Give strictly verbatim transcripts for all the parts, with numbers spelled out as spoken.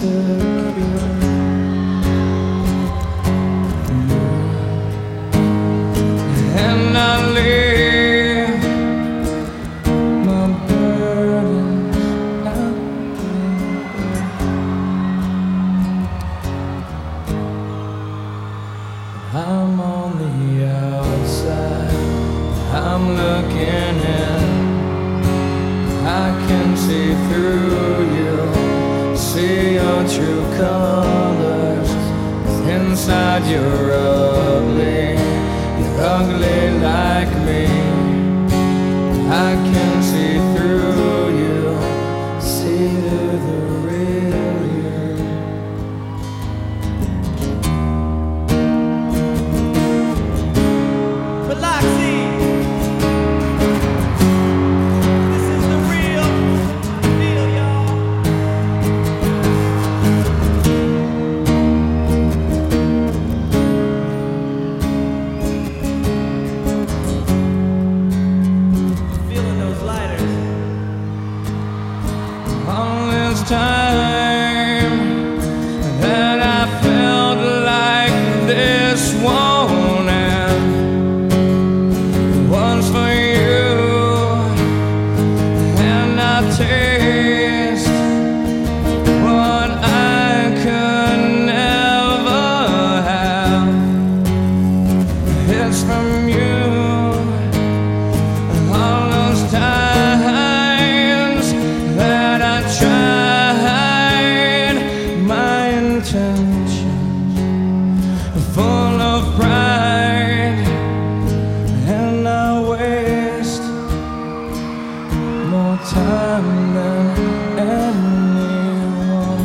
insecure. And I leave my burdens out there. I'm on the outside, I'm looking in. I can see through you, see your true colors. Inside you're ugly, you're ugly like me. I can see through you, see through the real you. Biloxi, this is the real deal, y'all. Feeling those lighters. All this time that I felt like this won't end was for you, and I taste what I could never have. It's from you. All those times that I tried my intentions, full of pride, and I waste more time than anyone.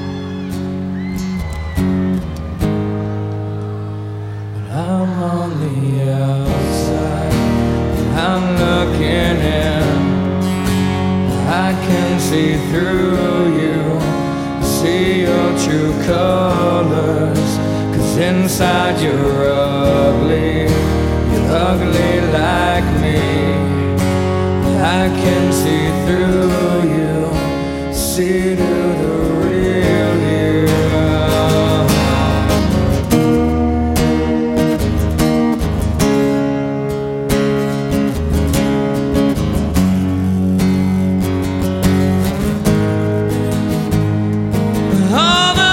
But I'm on the outside, I'm looking in. I can see through you, see your true colors. 'Cause inside you're ugly, you're ugly like me. I can see through you, see through the real you. All the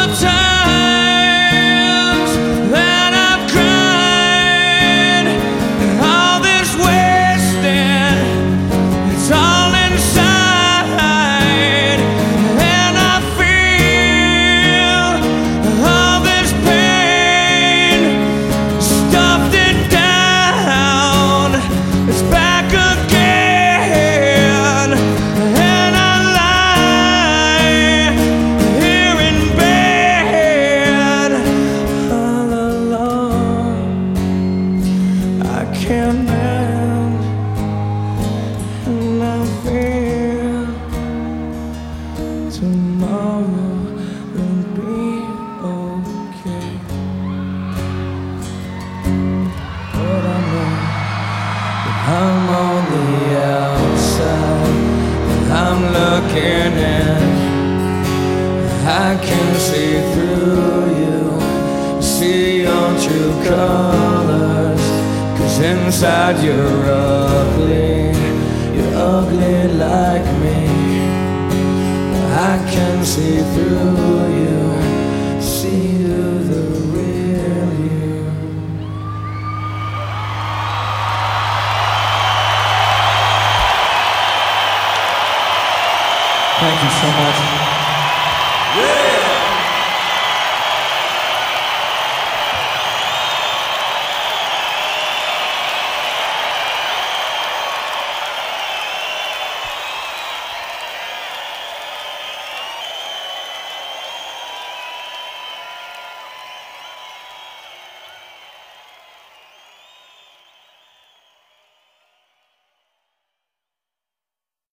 times that I've cried, all this wasted, it's all inside. And I feel all this pain, stuffed it down, it's back again. And I lie here in bed all alone. I can't mend, and I fear tomorrow will be okay. But I know that I'm on the outside, and I'm looking in. I can see through you, see your true colors. 'Cause inside you're ugly, you're ugly like me. I can see through you, see through the real you. Thank you so much. Yeah.